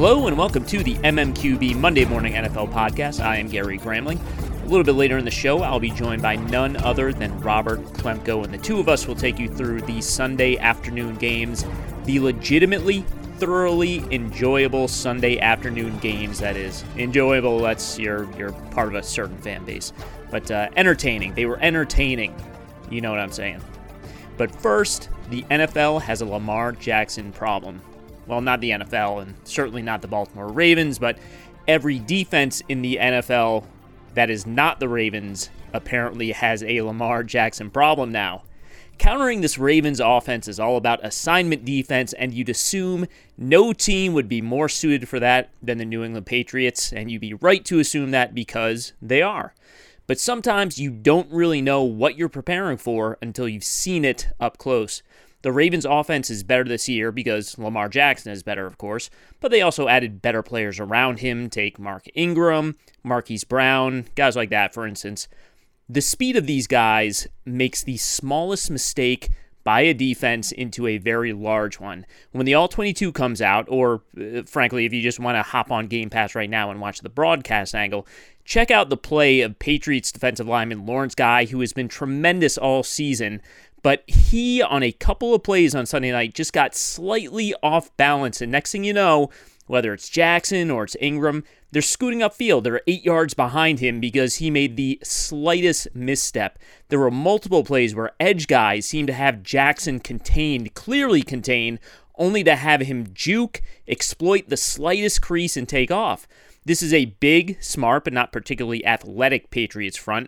Hello and welcome to the MMQB Monday Morning NFL Podcast. I am Gary Gramling. A little bit later in the show, I'll be joined by none other than Robert Klemko, and the two of us will take you through the Sunday afternoon games, the legitimately, thoroughly enjoyable Sunday afternoon games. That is enjoyable. That's you're part of a certain fan base, but entertaining. They were entertaining. You know what I'm saying. But first, the NFL has a Lamar Jackson problem. Well, not the NFL, and certainly not the Baltimore Ravens, but every defense in the NFL that is not the Ravens apparently has a Lamar Jackson problem now. Countering this Ravens offense is all about assignment defense, and you'd assume no team would be more suited for that than the New England Patriots, and you'd be right to assume that because they are. But sometimes you don't really know what you're preparing for until you've seen it up close. The Ravens' offense is better this year because Lamar Jackson is better, of course, but they also added better players around him. Take Mark Ingram, Marquise Brown, guys like that, for instance. The speed of these guys makes the smallest mistake by a defense into a very large one. When the All-22 comes out, or frankly, if you just want to hop on Game Pass right now and watch the broadcast angle, check out the play of Patriots defensive lineman Lawrence Guy, who has been tremendous all season. But he, on a couple of plays on Sunday night, just got slightly off balance. And next thing you know, whether it's Jackson or it's Ingram, they're scooting upfield. They're 8 yards behind him because he made the slightest misstep. There were multiple plays where edge guys seemed to have Jackson contained, clearly contained, only to have him juke, exploit the slightest crease, and take off. This is a big, smart, but not particularly athletic Patriots front.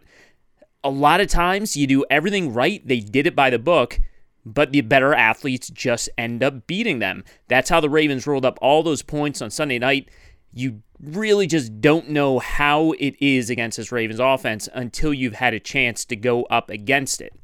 A lot of times you do everything right, they did it by the book, but the better athletes just end up beating them. That's how the Ravens rolled up all those points on Sunday night. You really just don't know how it is against this Ravens offense until you've had a chance to go up against it.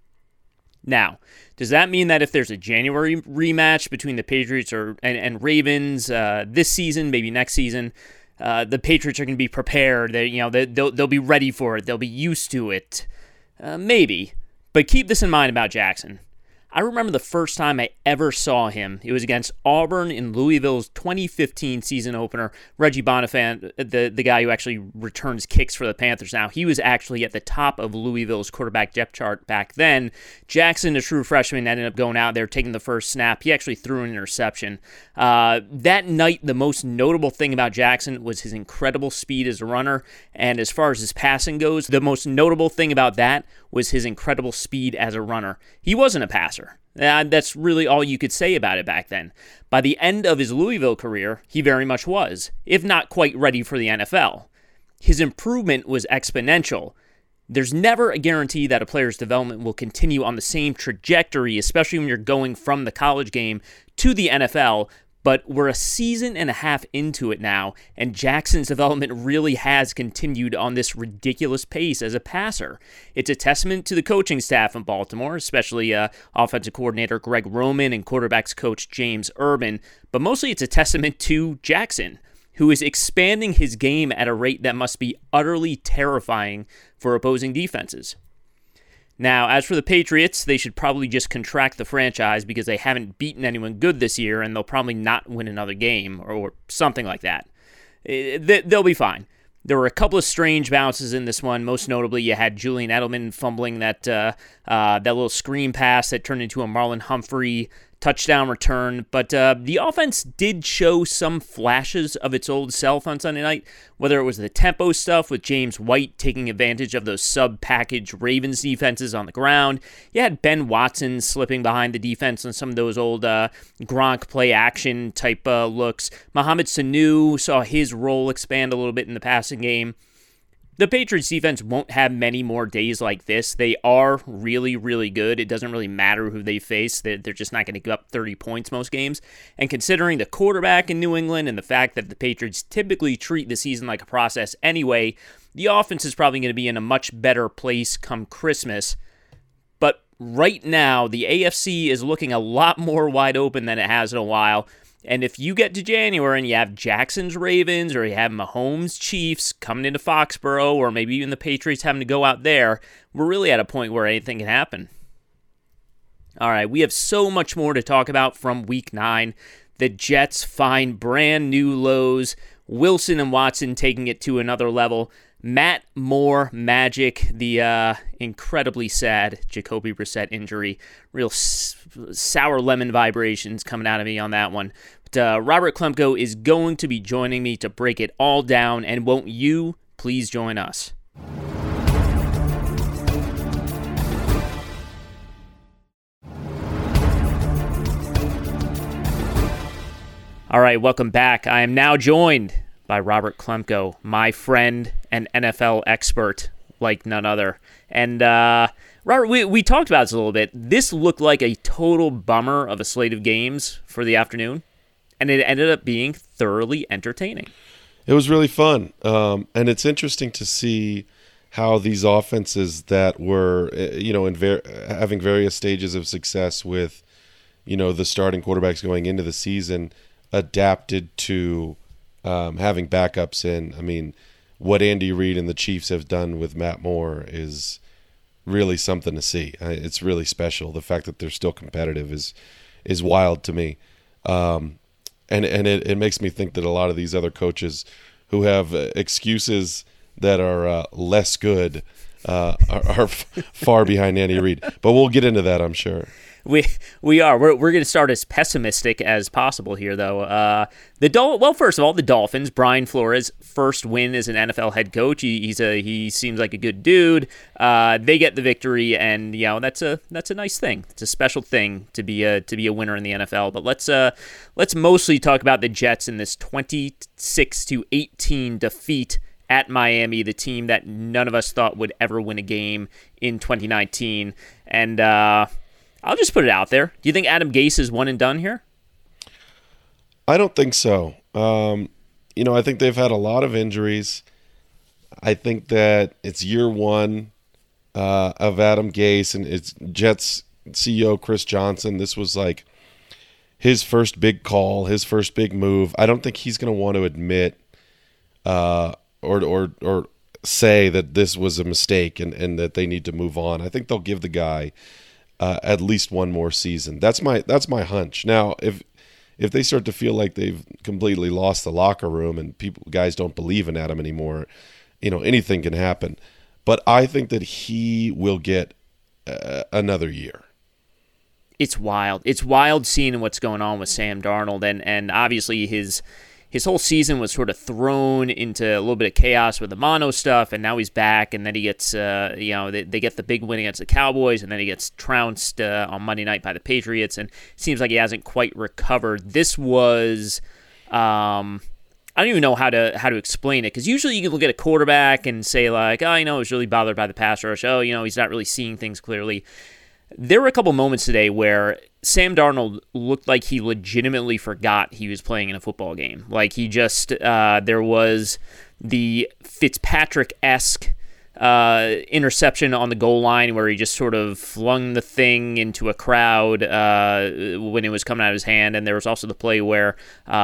Now, does that mean that if there's a January rematch between the Patriots and Ravens this season, maybe next season, the Patriots are going to be prepared? They'll be ready for it. They'll be used to it. Maybe. But keep this in mind about Jackson. I remember the first time I ever saw him. It was against Auburn in Louisville's 2015 season opener. Reggie Bonifant, the guy who actually returns kicks for the Panthers now, he was actually at the top of Louisville's quarterback depth chart back then. Jackson, a true freshman, ended up going out there, taking the first snap. He actually threw an interception. That night, the most notable thing about Jackson was his incredible speed as a runner. And as far as his passing goes, the most notable thing about that was his incredible speed as a runner. He wasn't a passer. That's really all you could say about it back then. By the end of his Louisville career, he very much was, if not quite ready for the NFL. His improvement was exponential. There's never a guarantee that a player's development will continue on the same trajectory, especially when you're going from the college game to the NFL, but we're a season and a half into it now, and Jackson's development really has continued on this ridiculous pace as a passer. It's a testament to the coaching staff in Baltimore, especially offensive coordinator Greg Roman and quarterbacks coach James Urban, but mostly it's a testament to Jackson, who is expanding his game at a rate that must be utterly terrifying for opposing defenses. Now, as for the Patriots, they should probably just contract the franchise because they haven't beaten anyone good this year, and they'll probably not win another game or something like that. They'll be fine. There were a couple of strange bounces in this one. Most notably, you had Julian Edelman fumbling that little screen pass that turned into a Marlon Humphrey touchdown return. But the offense did show some flashes of its old self on Sunday night, whether it was the tempo stuff with James White taking advantage of those sub-package Ravens defenses on the ground. You had Ben Watson slipping behind the defense on some of those old Gronk play-action type looks. Mohamed Sanu saw his role expand a little bit in the passing game. The Patriots defense won't have many more days like this. They are really, really good. It doesn't really matter who they face. They're just not going to give up 30 points most games. And considering the quarterback in New England and the fact that the Patriots typically treat the season like a process anyway, the offense is probably going to be in a much better place come Christmas. But right now, the AFC is looking a lot more wide open than it has in a while. And if you get to January and you have Jackson's Ravens or you have Mahomes Chiefs coming into Foxborough or maybe even the Patriots having to go out there, we're really at a point where anything can happen. All right, we have so much more to talk about from Week 9. The Jets find brand new lows. Wilson and Watson taking it to another level. Matt Moore magic, the incredibly sad Jacoby Brissett injury. Real sour lemon vibrations coming out of me on that one. But Robert Klemko is going to be joining me to break it all down, and won't you please join us? All right, welcome back. I am now joined by Robert Klemko, my friend and NFL expert like none other. And Robert, we talked about this a little bit. This looked like a total bummer of a slate of games for the afternoon, and it ended up being thoroughly entertaining. It was really fun, and it's interesting to see how these offenses that were, having various stages of success with, the starting quarterbacks going into the season, adapted to having backups in. I mean, what Andy Reid and the Chiefs have done with Matt Moore is really something to see. It's really special. The fact that they're still competitive is wild to me. And it makes me think that a lot of these other coaches who have excuses that are less good are far behind Andy Reid. But we'll get into that, I'm sure. We are. We're going to start as pessimistic as possible here, though. First of all, the Dolphins. Brian Flores' first win as an NFL head coach. He seems like a good dude. They get the victory, and that's a nice thing. It's a special thing to be a winner in the NFL. But let's mostly talk about the Jets in this 26-18 defeat at Miami, the team that none of us thought would ever win a game in 2019, and I'll just put it out there. Do you think Adam Gase is one and done here? I don't think so. I think they've had a lot of injuries. I think that it's year one of Adam Gase, and it's Jets CEO Chris Johnson. This was like his first big call, his first big move. I don't think he's going to want to admit or say that this was a mistake and that they need to move on. I think they'll give the guy at least one more season. That's my hunch. Now, if they start to feel like they've completely lost the locker room and guys don't believe in Adam anymore, anything can happen. But I think that he will get another year. It's wild. It's wild seeing what's going on with Sam Darnold, and obviously his whole season was sort of thrown into a little bit of chaos with the mono stuff, and now he's back, and then he gets, they get the big win against the Cowboys, and then he gets trounced on Monday night by the Patriots, and it seems like he hasn't quite recovered. This was, I don't even know how to explain it, because usually you can look at a quarterback and say like, he's really bothered by the pass rush. He's not really seeing things clearly. There were a couple moments today where Sam Darnold looked like he legitimately forgot he was playing in a football game. Like he just, there was the Fitzpatrick-esque interception on the goal line where he just sort of flung the thing into a crowd when it was coming out of his hand. And there was also the play where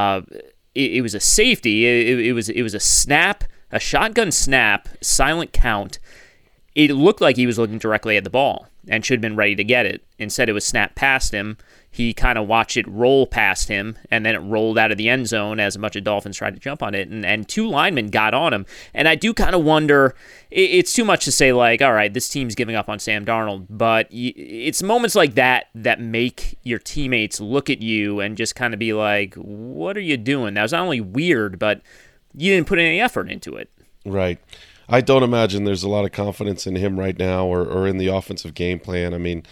it was a safety. It was a snap, a shotgun snap, silent count. It looked like he was looking directly at the ball and should have been ready to get it. Instead, it was snapped past him. He kind of watched it roll past him, and then it rolled out of the end zone as a bunch of Dolphins tried to jump on it, and two linemen got on him. And I do kind of wonder, it's too much to say like, all right, this team's giving up on Sam Darnold, but it's moments like that that make your teammates look at you and just kind of be like, what are you doing? That was not only weird, but you didn't put any effort into it. Right. I don't imagine there's a lot of confidence in him right now or in the offensive game plan. I mean,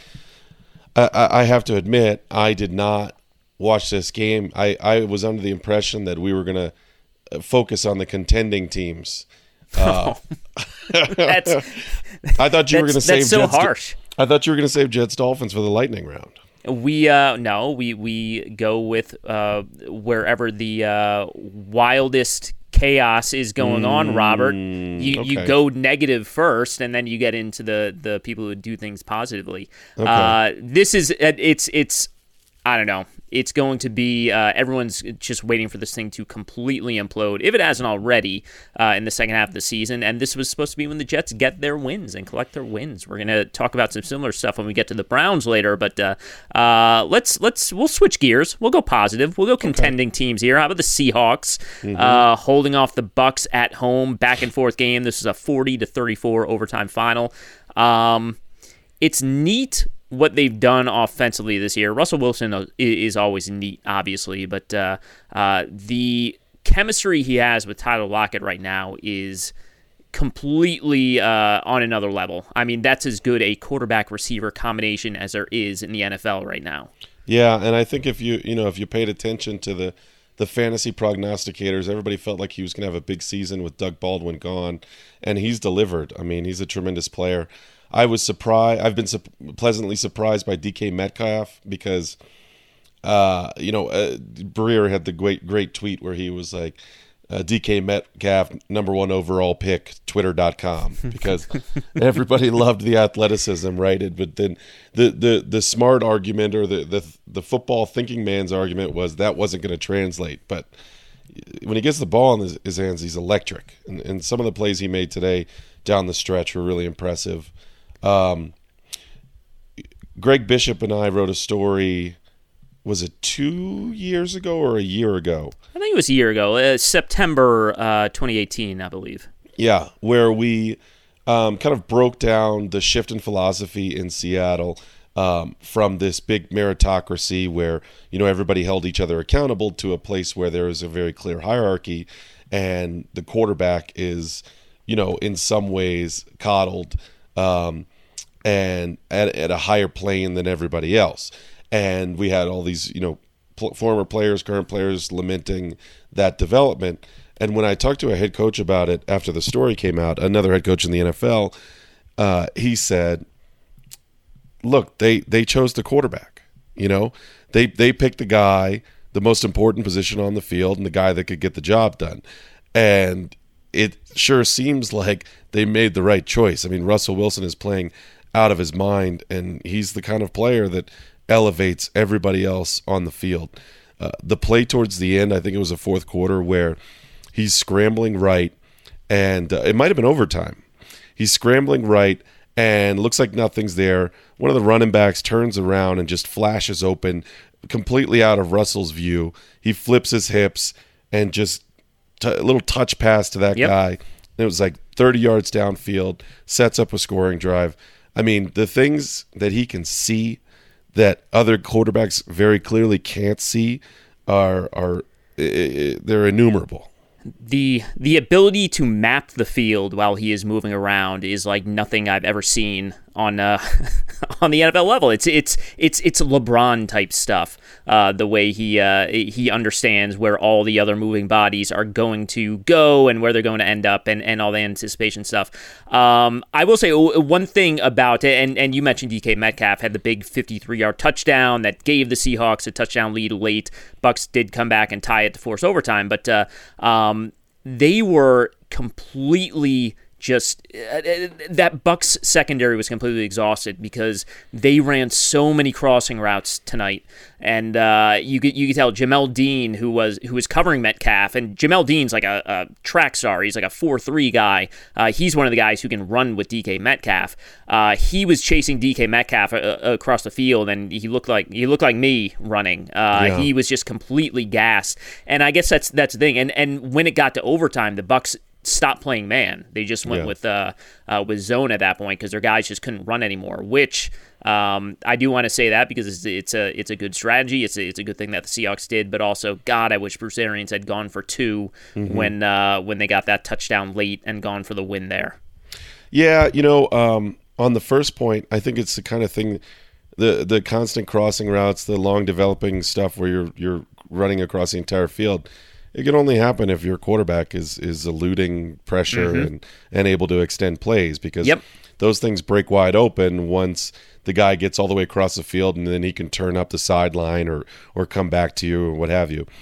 I have to admit, I did not watch this game. I was under the impression that we were going to focus on the contending teams. I thought you were going to save. That's so harsh. I thought you were going to save Jets Dolphins for the lightning round. We go with wherever the wildest chaos is going on, Robert. You go negative first, and then you get into the people who do things positively. Okay. This is it's I don't know. It's going to be everyone's just waiting for this thing to completely implode, if it hasn't already, in the second half of the season. And this was supposed to be when the Jets get their wins and collect their wins. We're going to talk about some similar stuff when we get to the Browns later. But we'll switch gears. We'll go positive. We'll go contending teams here. How about the Seahawks holding off the Bucs at home, back and forth game? This is a 40-34 overtime final. It's neat what they've done offensively this year. Russell Wilson is always neat, obviously, but the chemistry he has with Tyler Lockett right now is completely on another level. I mean, that's as good a quarterback-receiver combination as there is in the NFL right now. Yeah, and I think if you paid attention to the fantasy prognosticators, everybody felt like he was going to have a big season with Doug Baldwin gone, and he's delivered. I mean, he's a tremendous player. I was surprised. I've been pleasantly surprised by DK Metcalf because, Breer had the great tweet where he was like, DK Metcalf, number 1 overall pick, Twitter.com, because everybody loved the athleticism, right? But then the smart argument, or the football thinking man's argument, was that wasn't going to translate. But when he gets the ball in his hands, he's electric. And some of the plays he made today down the stretch were really impressive. Greg Bishop and I wrote a story, was it 2 years ago or a year ago? I think it was a year ago, September 2018, I believe. Yeah, where we kind of broke down the shift in philosophy in Seattle from this big meritocracy where, everybody held each other accountable to a place where there is a very clear hierarchy, and the quarterback is, in some ways coddled and at a higher plane than everybody else. And we had all these, former players, current players lamenting that development. And when I talked to a head coach about it after the story came out, another head coach in the NFL, he said, look, they chose the quarterback. They picked the guy, the most important position on the field, and the guy that could get the job done. And it sure seems like they made the right choice. I mean, Russell Wilson is playing out of his mind, and he's the kind of player that elevates everybody else on the field. The play towards the end, I think it was the fourth quarter, where he's scrambling right, and it might have been overtime. He's scrambling right, and looks like nothing's there. One of the running backs turns around and just flashes open, completely out of Russell's view. He flips his hips and just a little touch pass to that guy. And it was like 30 yards downfield, sets up a scoring drive. I mean, the things that he can see that other quarterbacks very clearly can't see are they're innumerable. The ability to map the field while he is moving around is like nothing I've ever seen on on the NFL level. It's LeBron type stuff. The way he understands where all the other moving bodies are going to go and where they're going to end up, and all the anticipation stuff. I will say one thing about it, and you mentioned DK Metcalf had the big 53-yard touchdown that gave the Seahawks a touchdown lead late. Bucs did come back and tie it to force overtime, but they were completely just that Bucs secondary was completely exhausted because they ran so many crossing routes tonight, and you could tell Jamel Dean, who was covering Metcalf, and Jamel Dean's like a track star. He's like a 4.3 guy. He's one of the guys who can run with DK Metcalf. He was chasing DK Metcalf across the field, and he looked like me running. He was just completely gassed, and I guess that's the thing. And when it got to overtime, the Bucs stopped playing man. They just went with zone at that point because their guys just couldn't run anymore. Which I do want to say that because it's a good strategy. It's a good thing that the Seahawks did. But also, God, I wish Bruce Arians had gone for two when they got that touchdown late and gone for the win there. Yeah, on the first point, I think it's the kind of thing, the constant crossing routes, the long developing stuff where you're running across the entire field. It can only happen if your quarterback is eluding pressure and able to extend plays, because those things break wide open once the guy gets all the way across the field, and then he can turn up the sideline or come back to you or what have you.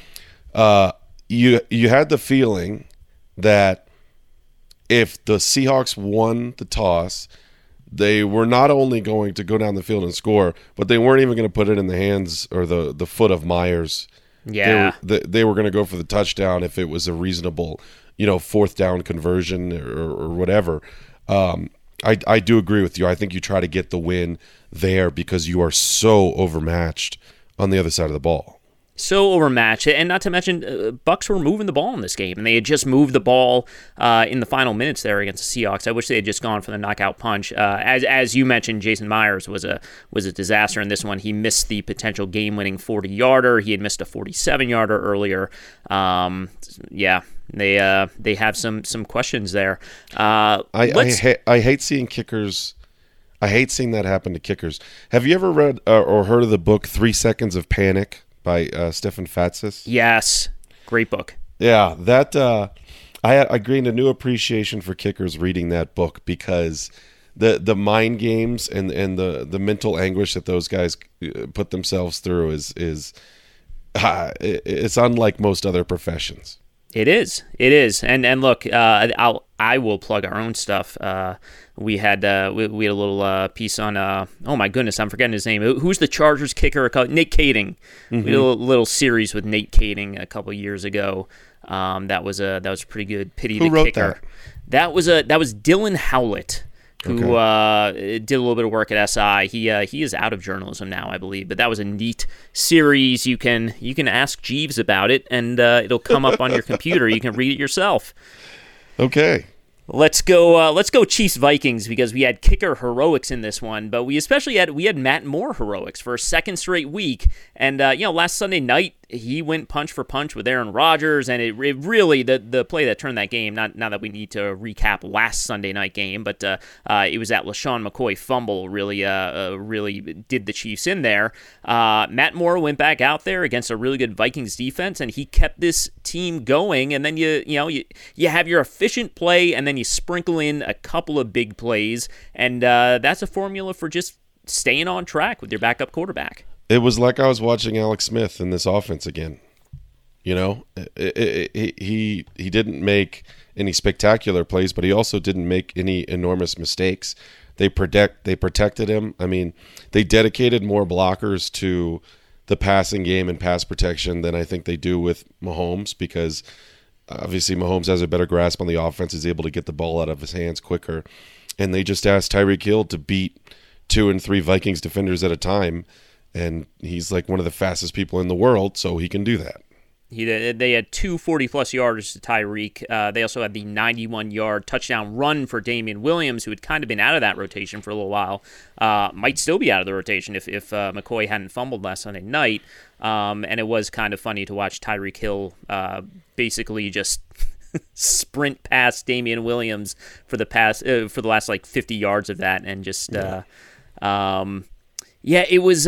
You had the feeling that if the Seahawks won the toss, they were not only going to go down the field and score, but they weren't even going to put it in the hands or the foot of Myers. Yeah. They were going to go for the touchdown if it was a reasonable, fourth down conversion or whatever. I do agree with you. I think you try to get the win there because you are so overmatched on the other side of the ball. So overmatched, and not to mention, Bucks were moving the ball in this game, and they had just moved the ball in the final minutes there against the Seahawks. I wish they had just gone for the knockout punch. As you mentioned, Jason Myers was a disaster in this one. He missed the potential game-winning 40-yarder. He had missed a 47-yarder earlier. They have some questions there. I hate seeing kickers. I hate seeing that happen to kickers. Have you ever read or heard of the book 3 Seconds of Panic by Stefan Fatsis? Yes, great book. Yeah, that I gained a new appreciation for kickers reading that book because the mind games and the mental anguish that those guys put themselves through is it's unlike most other professions. It is, and look, I will plug our own stuff. We had a little piece on oh my goodness, I'm forgetting his name. Who's the Chargers kicker? Nate Kading. Mm-hmm. We did a little series with Nate Kading a couple years ago. That was pretty good. Pity Who the wrote kicker. That was Dylan Howlett, who did a little bit of work at SI. He is out of journalism now, I believe. But that was a neat series. You can ask Jeeves about it, and it'll come up on your computer. You can read it yourself. Okay. Let's go Chiefs Vikings, because we had kicker heroics in this one, but we had Matt Moore heroics for a second straight week. And last Sunday night he went punch for punch with Aaron Rodgers, and it really the play that turned that game. Not that we need to recap last Sunday night game, but it was that LaShawn McCoy fumble really did the Chiefs in there. Matt Moore went back out there against a really good Vikings defense, and he kept this team going. And then you have your efficient play, and then you sprinkle in a couple of big plays, and that's a formula for just staying on track with your backup quarterback. It was like I was watching Alex Smith in this offense again. He didn't make any spectacular plays, but he also didn't make any enormous mistakes. They protected him. I mean, they dedicated more blockers to the passing game and pass protection than I think they do with Mahomes, because obviously Mahomes has a better grasp on the offense, is able to get the ball out of his hands quicker. And they just asked Tyreek Hill to beat 2 and 3 Vikings defenders at a time. And he's like one of the fastest people in the world, so he can do that. They had 2 40-plus yarders to Tyreek. They also had the 91-yard touchdown run for Damian Williams, who had kind of been out of that rotation for a little while. Might still be out of the rotation if McCoy hadn't fumbled last Sunday night. And it was kind of funny to watch Tyreek Hill basically just sprint past Damian Williams for the last like 50 yards of that, and just it was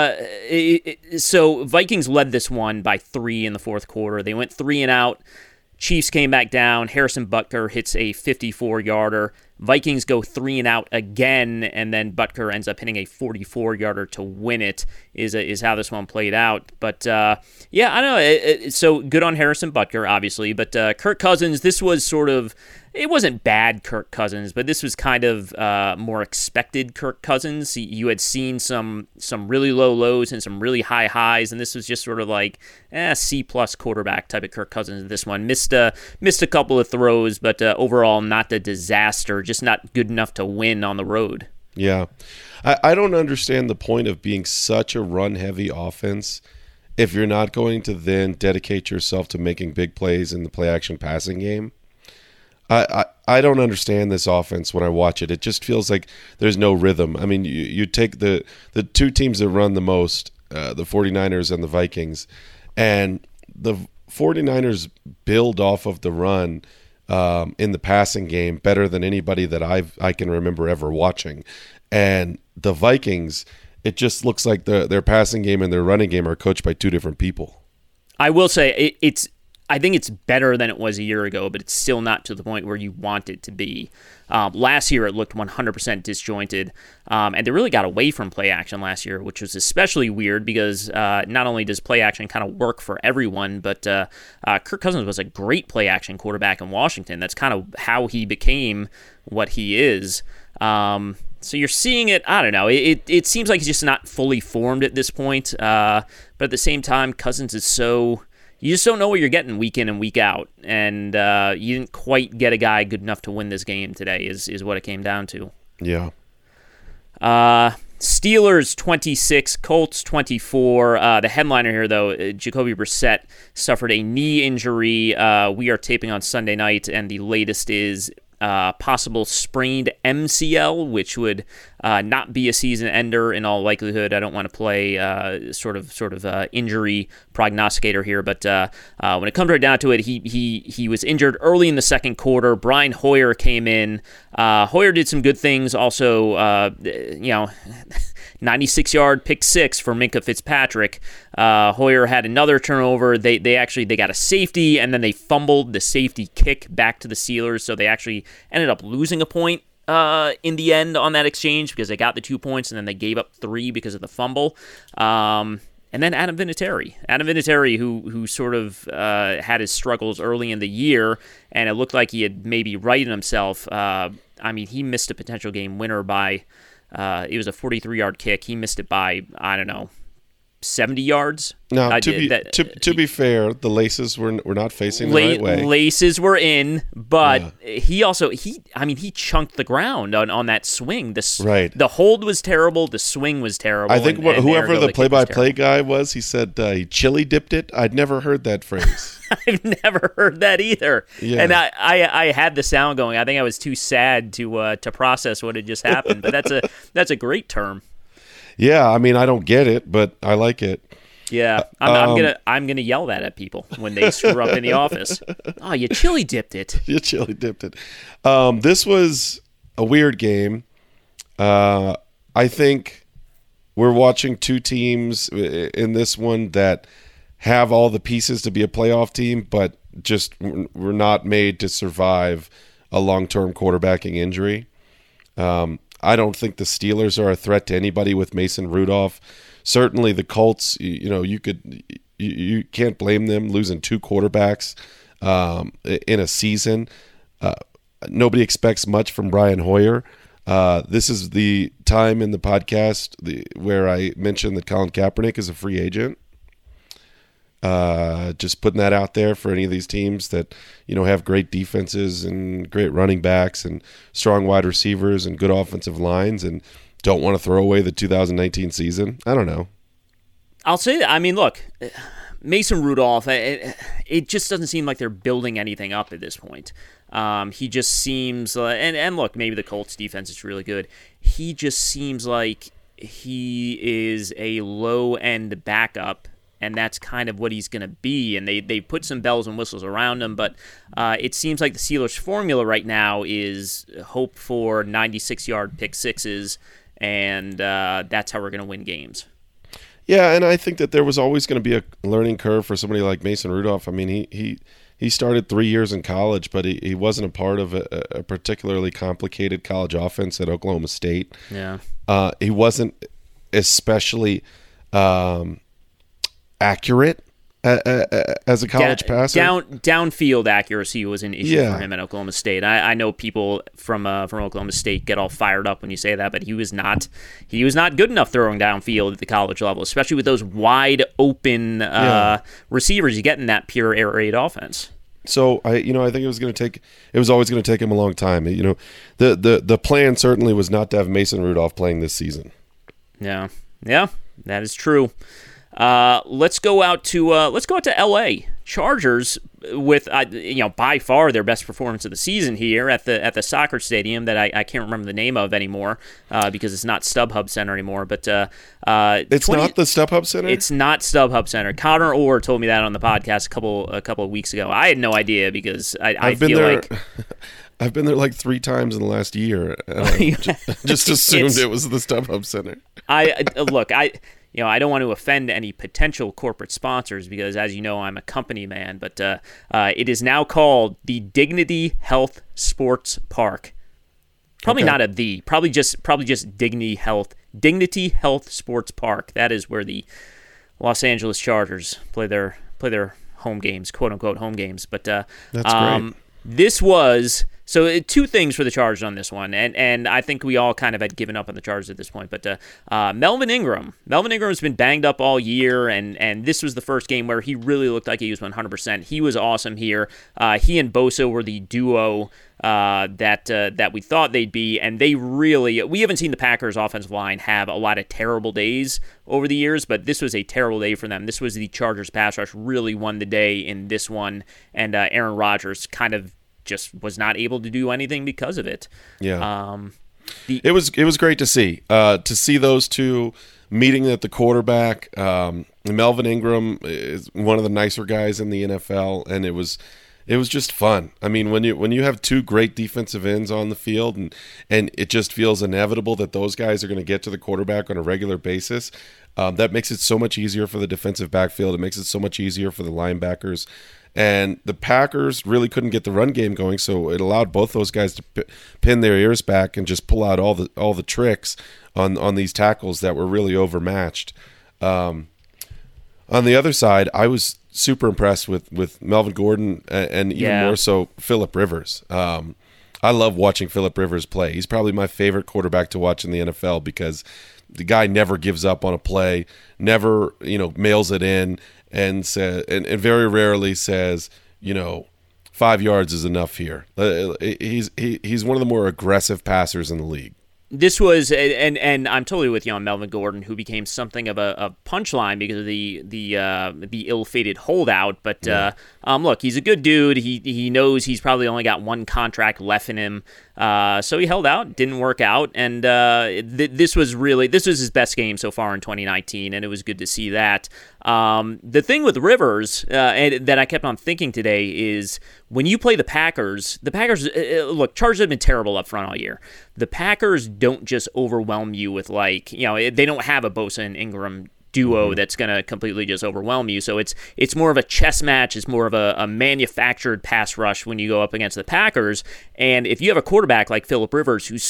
so Vikings led this one by 3 in the fourth quarter. They went 3 and out. Chiefs came back down. Harrison Butker hits a 54-yarder. Vikings go 3 and out again, and then Butker ends up hitting a 44-yarder to win it, is how this one played out. But, I don't know. So good on Harrison Butker, obviously. But Kirk Cousins, this was sort of, it wasn't bad Kirk Cousins, but this was kind of more expected Kirk Cousins. You had seen some really low lows and some really high highs, and this was just sort of like C-plus quarterback type of Kirk Cousins. This one missed a couple of throws, but overall not the disaster, just not good enough to win on the road. Yeah. I don't understand the point of being such a run-heavy offense if you're not going to then dedicate yourself to making big plays in the play-action passing game. I don't understand this offense when I watch it. It just feels like there's no rhythm. I mean, you take the 2 teams that run the most, the 49ers and the Vikings, and the 49ers build off of the run in the passing game better than anybody that I can remember ever watching. And the Vikings, it just looks like their passing game and their running game are coached by 2 different people. I will say I think it's better than it was a year ago, but it's still not to the point where you want it to be. Last year, it looked 100% disjointed, and they really got away from play action last year, which was especially weird because not only does play action kind of work for everyone, but Kirk Cousins was a great play action quarterback in Washington. That's kind of how he became what he is. So you're seeing it. I don't know. It seems like he's just not fully formed at this point. But at the same time, Cousins is so. You just don't know what you're getting week in and week out, and you didn't quite get a guy good enough to win this game today. Is what it came down to. Yeah. Steelers 26, Colts 24. The headliner here, though, Jacoby Brissett suffered a knee injury. We are taping on Sunday night, and the latest is possible sprained MCL, which would not be a season ender in all likelihood. I don't want to play sort of injury prognosticator here, but when it comes right down to it, he was injured early in the second quarter. Brian Hoyer came in. Hoyer did some good things. Also, 96-yard pick six for Minkah Fitzpatrick. Hoyer had another turnover. They got a safety, and then they fumbled the safety kick back to the Steelers, so they actually ended up losing a point in the end on that exchange because they got the 2 points, and then they gave up 3 because of the fumble. And then Adam Vinatieri, who sort of had his struggles early in the year, and it looked like he had maybe righted himself. He missed a potential game winner by... it was a 43-yard kick. He missed it by, 70 yards. Now, to be fair, the laces were not facing the right way. Laces were in, but he chunked the ground on that swing. The hold was terrible. The swing was terrible. I think whoever the play-by-play guy was, he said he chili dipped it. I'd never heard that phrase. I've never heard that either. Yeah. And I had the sound going. I think I was too sad to process what had just happened. But that's a great term. Yeah, I don't get it, but I like it. Yeah, I'm gonna yell that at people when they screw up in the office. Oh, you chili dipped it. You chili dipped it. This was a weird game. I think we're watching two teams in this one that have all the pieces to be a playoff team, but just were not made to survive a long-term quarterbacking injury. I don't think the Steelers are a threat to anybody with Mason Rudolph. Certainly the Colts, you can't blame them losing 2 quarterbacks in a season. Nobody expects much from Brian Hoyer. This is the time in the podcast where I mentioned that Colin Kaepernick is a free agent. Just putting that out there for any of these teams that have great defenses and great running backs and strong wide receivers and good offensive lines and don't want to throw away the 2019 season. I don't know. I'll say that. Look, Mason Rudolph, it just doesn't seem like they're building anything up at this point. He just seems and look, maybe the Colts defense is really good. He just seems like he is a low-end backup, and that's kind of what he's going to be. And they put some bells and whistles around him, but it seems like the Steelers' formula right now is hope for 96-yard pick sixes, and that's how we're going to win games. Yeah, and I think that there was always going to be a learning curve for somebody like Mason Rudolph. He started 3 years in college, but he wasn't a part of a particularly complicated college offense at Oklahoma State. Yeah, he wasn't especially accurate as a college passer. Downfield accuracy was an issue for him at Oklahoma State. I know people from Oklahoma State get all fired up when you say that, but he was not good enough throwing downfield at the college level, especially with those wide open receivers you get in that pure air raid offense. So I think it was always going to take him a long time. The plan certainly was not to have Mason Rudolph playing this season. Yeah, that is true. Let's go out to L.A. Chargers with by far their best performance of the season here at the soccer stadium that I can't remember the name of anymore because it's not StubHub Center anymore. But it's not the StubHub Center. It's not StubHub Center. Connor Orr told me that on the podcast a couple of weeks ago. I had no idea because I feel like. I've been there like 3 times in the last year. Just assumed it was the StubHub Center. I don't want to offend any potential corporate sponsors because, as you know, I'm a company man, but it is now called the Dignity Health Sports Park. Probably not probably just Dignity Health Sports Park. That is where the Los Angeles Chargers play their home games, quote unquote home games. But that's great. This was So two things for the Chargers on this one, and I think we all kind of had given up on the Chargers at this point. But Melvin Ingram has been banged up all year, and this was the first game where he really looked like he was 100%. He was awesome here. He and Bosa were the duo that we thought they'd be, and we haven't seen the Packers offensive line have a lot of terrible days over the years, but this was a terrible day for them. This was the Chargers pass rush really won the day in this one, and Aaron Rodgers kind of just was not able to do anything because of it. Yeah. It was great to see those two meeting at the quarterback. Melvin Ingram is one of the nicer guys in the NFL, and it was just fun. I mean, when you have two great defensive ends on the field, and it just feels inevitable that those guys are going to get to the quarterback on a regular basis, that makes it so much easier for the defensive backfield. It makes it so much easier for the linebackers. And the Packers really couldn't get the run game going, so it allowed both those guys to pin their ears back and just pull out all the tricks on these tackles that were really overmatched. On the other side, I was super impressed with Melvin Gordon and even more so Phillip Rivers. I love watching Phillip Rivers play. He's probably my favorite quarterback to watch in the NFL because the guy never gives up on a play, never mails it in, and very rarely says 5 yards is enough here. He's one of the more aggressive passers in the league. This was, and I'm totally with you on Melvin Gordon, who became something of a punchline because of the ill-fated holdout. But look, he's a good dude. He knows he's probably only got one contract left in him, so he held out. Didn't work out, and this was his best game so far in 2019, and it was good to see that. The thing with Rivers, and that I kept on thinking today, is when you play the Packers, look, Chargers have been terrible up front all year. The Packers don't just overwhelm you with they don't have a Bosa and Ingram duo that's going to completely just overwhelm you. So it's more of a chess match. It's more of a manufactured pass rush when you go up against the Packers. And if you have a quarterback like Phillip Rivers, who's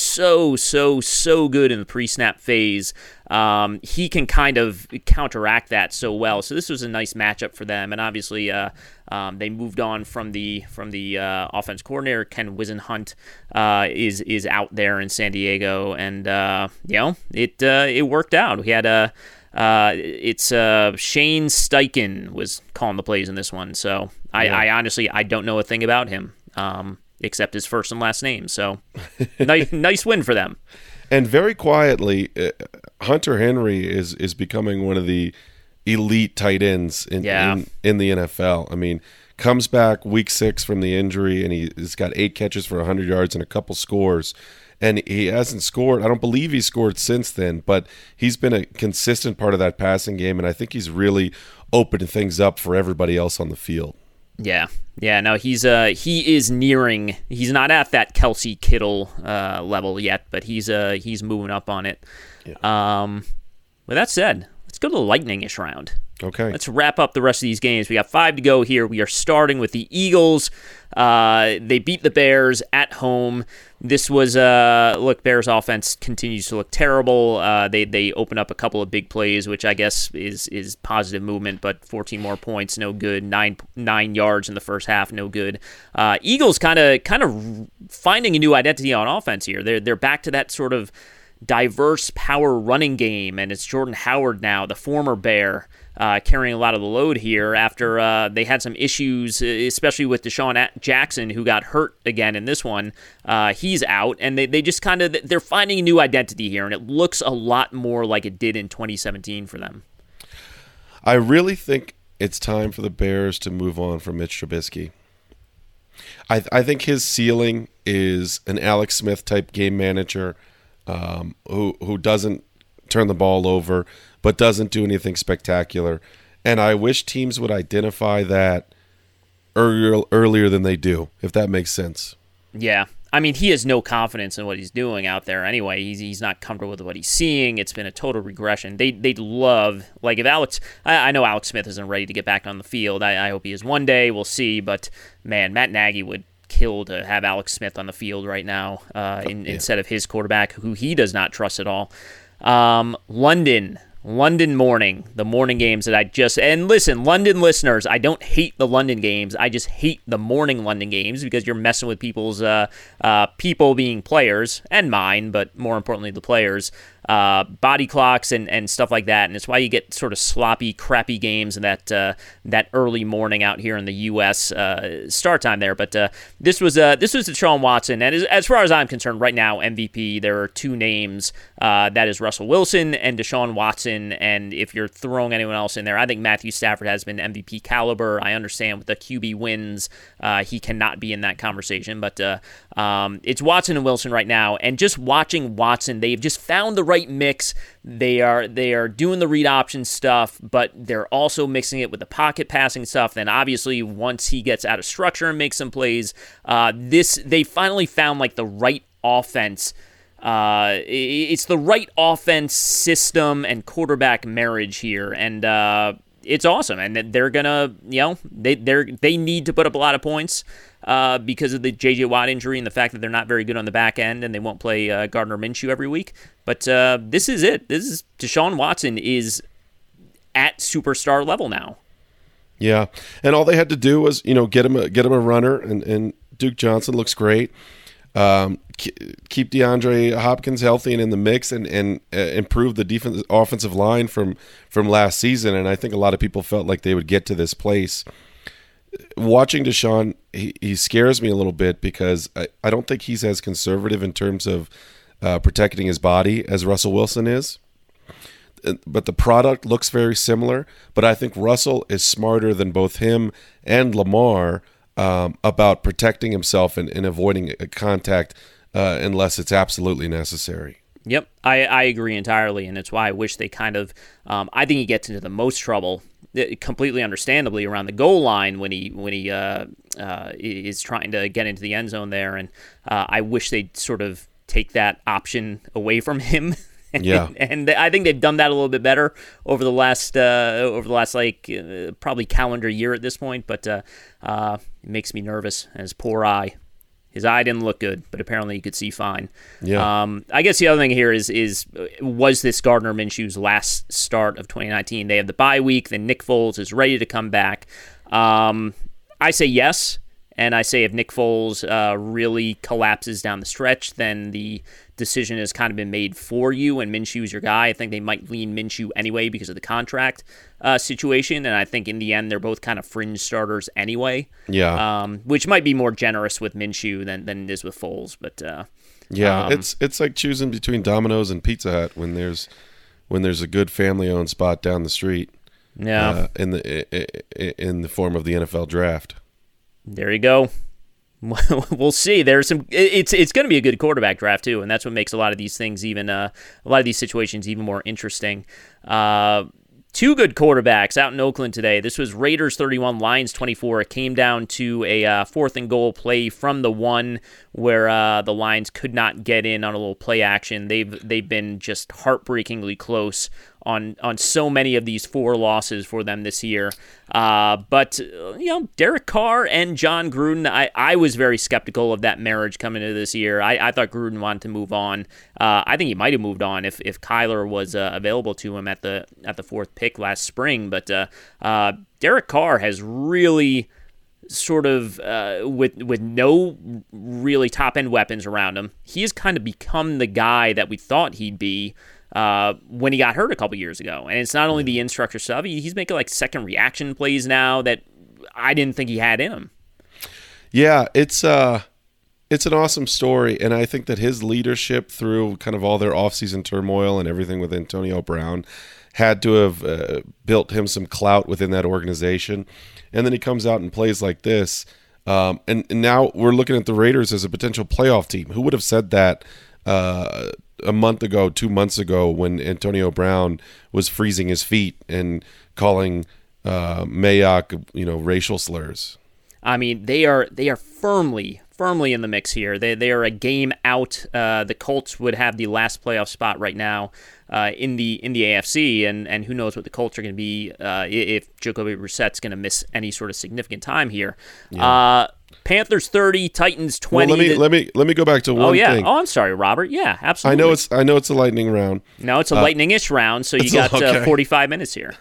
so good in the pre-snap phase, he can kind of counteract that so well. So this was a nice matchup for them. And obviously, they moved on from the offense coordinator. Ken Wisenhunt is out there in San Diego, and it worked out. We had Shane Steichen was calling the plays in this one. So I honestly don't know a thing about him except his first and last name. So nice win for them. And very quietly, Hunter Henry is becoming one of the elite tight ends in the NFL. I mean, comes back week 6 from the injury, and he's got 8 catches for 100 yards and a couple scores. And he hasn't scored. I don't believe he's scored since then, but he's been a consistent part of that passing game, and I think he's really opened things up for everybody else on the field. Yeah. No, he is nearing. He's not at that Kelsey Kittle level yet, but he's moving up on it. Yeah. With that said, let's go to the lightning-ish round. Okay. Let's wrap up the rest of these games. We got 5 to go here. We are starting with the Eagles. They beat the Bears at home. This was, Bears offense continues to look terrible. They open up a couple of big plays, which I guess is positive movement, but 14 more points, no good. 9 yards in the first half, no good. Eagles kind of finding a new identity on offense here. They're back to that sort of diverse power running game, and it's Jordan Howard now, the former Bear, carrying a lot of the load here after they had some issues, especially with Deshaun Jackson, who got hurt again in this one. He's out, and they just they're finding a new identity here, and it looks a lot more like it did in 2017 for them. I really think it's time for the Bears to move on from Mitch Trubisky. I think his ceiling is an Alex Smith type game manager, who doesn't turn the ball over, but doesn't do anything spectacular. And I wish teams would identify that earlier than they do, if that makes sense. Yeah. I mean, he has no confidence in what he's doing out there anyway. He's not comfortable with what he's seeing. It's been a total regression. They'd love, if Alex, I know Alex Smith isn't ready to get back on the field. I hope he is one day. We'll see. But, man, Matt Nagy would kill to have Alex Smith on the field right instead of his quarterback, who he does not trust at all. London London morning, the morning games that and listen, London listeners, I don't hate the London games. I just hate the morning London games because you're messing with people's people being players, and mine, but more importantly, the players, body clocks and stuff like that. And it's why you get sort of sloppy, crappy games in that early morning out here in the U.S. Start time there. But this was Deshaun Watson, and as far as I'm concerned, right now MVP, there are two names. That is Russell Wilson and Deshaun Watson. And if you're throwing anyone else in there, I think Matthew Stafford has been MVP caliber. I understand with the QB wins, he cannot be in that conversation. But it's Watson and Wilson right now. And just watching Watson, they've just found the right mix. They are doing the read option stuff, but they're also mixing it with the pocket passing stuff. Then obviously once he gets out of structure and makes some plays, they finally found like the right offense. It's the right offense system and quarterback marriage here, and it's awesome. And they're gonna, they need to put up a lot of points because of the J.J. Watt injury and the fact that they're not very good on the back end, and they won't play Gardner Minshew every week. But this is it. This is Deshaun Watson is at superstar level now. Yeah, and all they had to do was get him a runner, and Duke Johnson looks great. Keep DeAndre Hopkins healthy and in the mix, and improve the offensive line from last season. And I think a lot of people felt like they would get to this place. Watching Deshaun, he scares me a little bit because I don't think he's as conservative in terms of protecting his body as Russell Wilson is. But the product looks very similar. But I think Russell is smarter than both him and Lamar about protecting himself and avoiding a contact unless it's absolutely necessary. Yep, I agree entirely, and it's why I wish they kind of I think he gets into the most trouble, completely understandably, around the goal line when he is trying to get into the end zone there, and I wish they'd sort of take that option away from him. Yeah, and I think they've done that a little bit better over the last probably calendar year at this point. But it makes me nervous. And his poor eye, his eye didn't look good, but apparently he could see fine. Yeah. I guess the other thing here is was this Gardner Minshew's last start of 2019? They have the bye week. Then Nick Foles is ready to come back. I say yes. And I say if Nick Foles really collapses down the stretch, then the decision has kind of been made for you, and Minshew's your guy. I think they might lean Minshew anyway because of the contract situation, and I think in the end they're both kind of fringe starters anyway. Yeah. Which might be more generous with Minshew than it is with Foles. But yeah, it's like choosing between Domino's and Pizza Hut when there's a good family-owned spot down the street. Yeah. In the form of the NFL draft. There you go. We'll see. There's some. It's going to be a good quarterback draft too, and that's what makes a lot of these things even a lot of these situations even more interesting. Two good quarterbacks out in Oakland today. This was Raiders 31, Lions 24. It came down to a fourth and goal play from the one where the Lions could not get in on a little play action. They've been just heartbreakingly close on so many of these 4 losses for them this year. But Derek Carr and John Gruden, I was very skeptical of that marriage coming into this year. I thought Gruden wanted to move on. I think he might have moved on if Kyler was available to him at the 4th pick last spring. But Derek Carr has really sort of with no really top-end weapons around him, he has kind of become the guy that we thought he'd be when he got hurt a couple years ago. And it's not only the in-structure stuff, he's making like second reaction plays now that I didn't think he had in him. Yeah, it's an awesome story, and I think that his leadership through kind of all their offseason turmoil and everything with Antonio Brown had to have built him some clout within that organization. And then he comes out and plays like this. And now we're looking at the Raiders as a potential playoff team. Who would have said that a month ago, 2 months ago, when Antonio Brown was freezing his feet and calling Mayock, racial slurs? I mean, they are firmly firmly in the mix here. They are a game out. The Colts would have the last playoff spot right now in the AFC, and who knows what the Colts are going to be if Jacoby Brissett's going to miss any sort of significant time here. Yeah. Panthers 30, Titans 20. Well, let me go back to one thing. Oh, I'm sorry, Robert. Yeah, absolutely. I know it's a lightning round. No, it's a lightning-ish round, so you got 45 minutes here.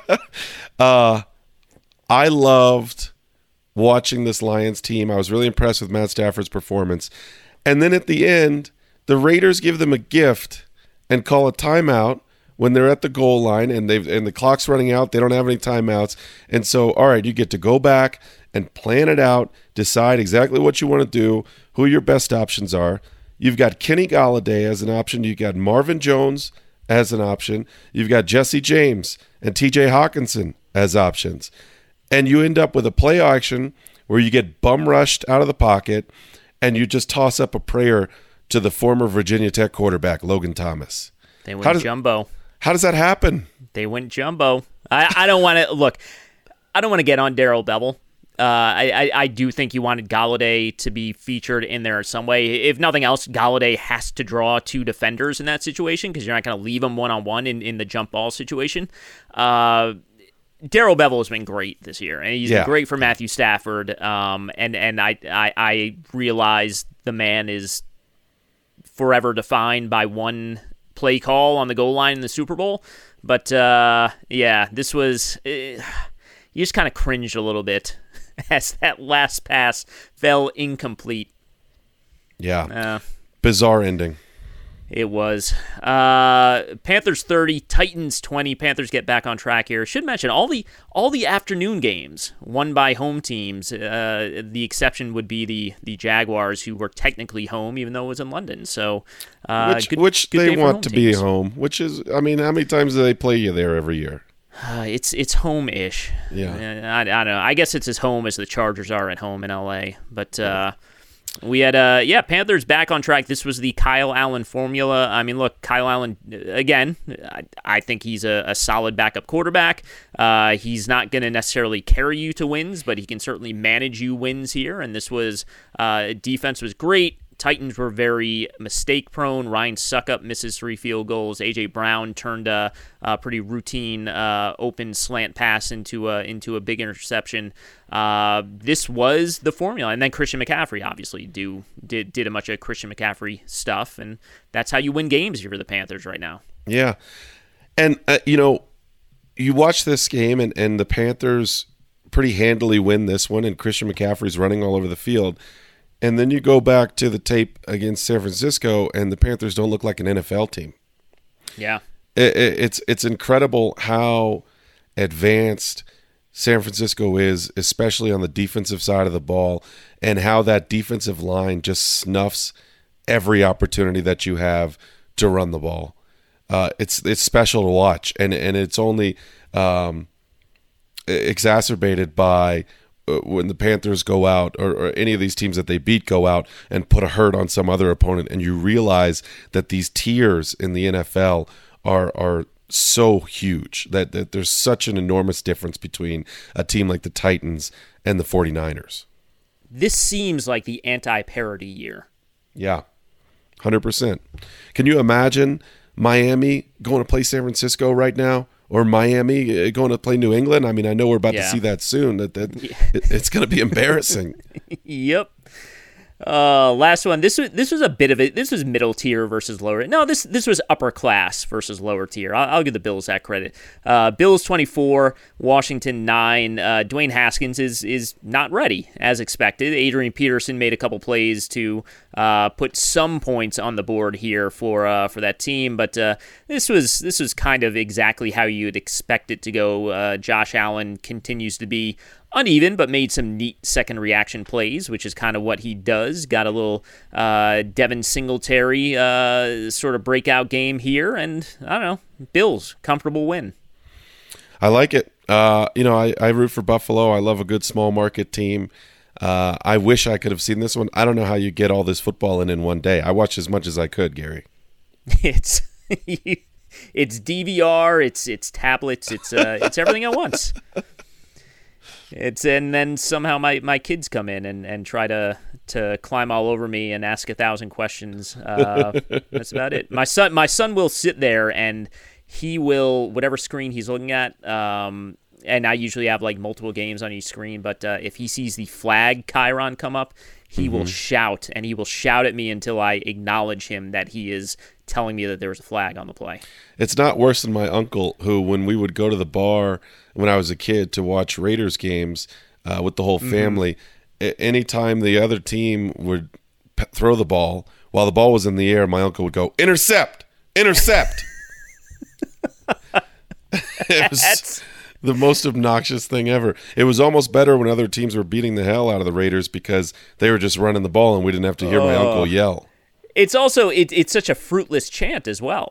I loved watching this Lions team. I was really impressed with Matt Stafford's performance. And then at the end, the Raiders give them a gift and call a timeout when they're at the goal line and the clock's running out. They don't have any timeouts. And so, all right, you get to go back and plan it out, decide exactly what you want to do, who your best options are. You've got Kenny Golladay as an option. You've got Marvin Jones as an option. You've got Jesse James and TJ Hawkinson as options. And you end up with a play action where you get bum rushed out of the pocket and you just toss up a prayer to the former Virginia Tech quarterback, Logan Thomas. They went jumbo. How does that happen? They went jumbo. I don't want to look. I don't want to get on Darrell Bevell. I do think you wanted Golladay to be featured in there some way. If nothing else, Golladay has to draw two defenders in that situation because you're not going to leave him one-on-one in the jump ball situation. Darrell Bevell has been great this year, and he's been great for Matthew Stafford. And I realize the man is forever defined by one play call on the goal line in the Super Bowl. But this was you just kind of cringed a little bit as that last pass fell incomplete. Yeah, bizarre ending. It was. Panthers 30, Titans 20. Panthers get back on track here. Should mention all the afternoon games won by home teams. The exception would be the Jaguars, who were technically home, even though it was in London. So, which they want to be home. Which is, I mean, how many times do they play you there every year? It's home-ish. Yeah. I don't know. I guess it's as home as the Chargers are at home in LA. But we had Panthers back on track. This was the Kyle Allen formula. I mean, look, Kyle Allen, again, I think he's a solid backup quarterback. He's not going to necessarily carry you to wins, but he can certainly manage you wins here. And this was defense was great. Titans were very mistake-prone. Ryan Suckup misses 3 field goals. A.J. Brown turned a pretty routine open slant pass into a big interception. This was the formula. And then Christian McCaffrey obviously did a bunch of Christian McCaffrey stuff, and that's how you win games here for the Panthers right now. Yeah. And, you watch this game, and the Panthers pretty handily win this one, and Christian McCaffrey's running all over the field. And then you go back to the tape against San Francisco, and the Panthers don't look like an NFL team. Yeah. It's incredible how advanced San Francisco is, especially on the defensive side of the ball, and how that defensive line just snuffs every opportunity that you have to run the ball. It's special to watch, and it's only exacerbated by when the Panthers go out or any of these teams that they beat go out and put a hurt on some other opponent, and you realize that these tiers in the NFL are so huge that there's such an enormous difference between a team like the Titans and the 49ers. This seems like the anti-parity year. Yeah, 100%. Can you imagine Miami going to play San Francisco right now? Or Miami going to play New England? I mean, I know we're about to see that soon. It's going to be embarrassing. Yep. Last one. This was a bit of it. This was middle tier versus lower. No, this was upper class versus lower tier. I'll give the Bills that credit. Bills 24, Washington 9. Dwayne Haskins is not ready as expected. Adrian Peterson made a couple plays to put some points on the board here for that team, but this was kind of exactly how you'd expect it to go. Josh Allen continues to be uneven, but made some neat second reaction plays, which is kind of what he does. Got a little Devin Singletary sort of breakout game here, and I don't know, Bills, comfortable win. I like it. I root for Buffalo. I love a good small market team. I wish I could have seen this one. I don't know how you get all this football in one day. I watched as much as I could, Gary. It's DVR, it's tablets, it's everything at once. And then somehow my kids come in and try to climb all over me and ask 1,000 questions. That's about it. My son will sit there and he will, whatever screen he's looking at, and I usually have like multiple games on each screen, but if he sees the flag chyron come up, he will shout, and he will shout at me until I acknowledge him that he is telling me that there was a flag on the play. It's not worse than my uncle, who, when we would go to the bar when I was a kid to watch Raiders games with the whole family, anytime the other team would throw the ball, while the ball was in the air, my uncle would go, "Intercept! Intercept!" It was the most obnoxious thing ever. It was almost better when other teams were beating the hell out of the Raiders because they were just running the ball and we didn't have to hear my uncle yell. It's also it's such a fruitless chant as well.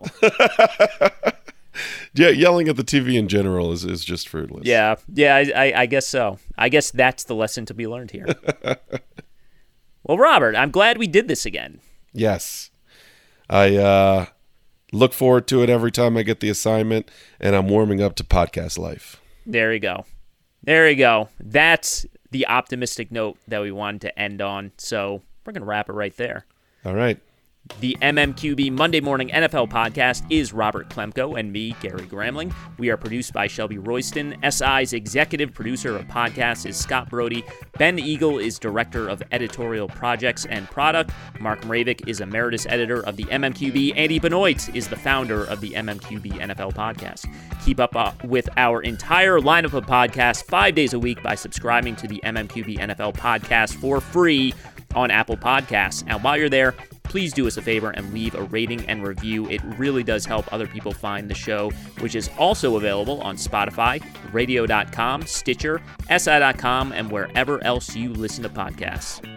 Yeah, yelling at the TV in general is just fruitless. Yeah, I guess so. I guess that's the lesson to be learned here. Well, Robert, I'm glad we did this again. Yes. I look forward to it every time I get the assignment, and I'm warming up to podcast life. There you go. There you go. That's the optimistic note that we wanted to end on. So we're going to wrap it right there. All right. The MMQB Monday Morning NFL Podcast is Robert Klemko and me, Gary Gramling. We are produced by Shelby Royston. SI's executive producer of podcasts is Scott Brody. Ben Eagle is director of editorial projects and product. Mark Mravik is emeritus editor of the MMQB. Andy Benoit is the founder of the MMQB NFL Podcast. Keep up with our entire lineup of podcasts 5 days a week by subscribing to the MMQB NFL Podcast for free on Apple Podcasts. And while you're there, please do us a favor and leave a rating and review. It really does help other people find the show, which is also available on Spotify, radio.com, Stitcher, SI.com, and wherever else you listen to podcasts.